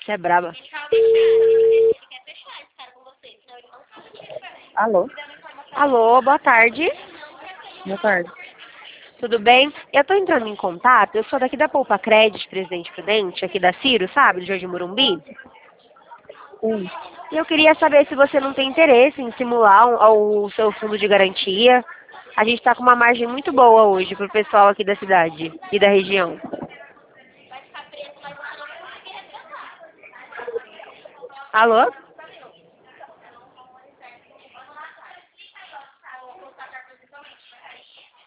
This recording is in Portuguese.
Você é braba. Alô? Alô, boa tarde. Boa tarde. Tudo bem? Eu tô entrando em contato, eu sou daqui da Poupa Crédito, Presidente Prudente, aqui da Ciro, sabe, do Jardim Morumbi. Sim. E eu queria saber se você não tem interesse em simular o seu fundo de garantia. A gente tá com uma margem muito boa hoje pro pessoal aqui da cidade e da região. Alô?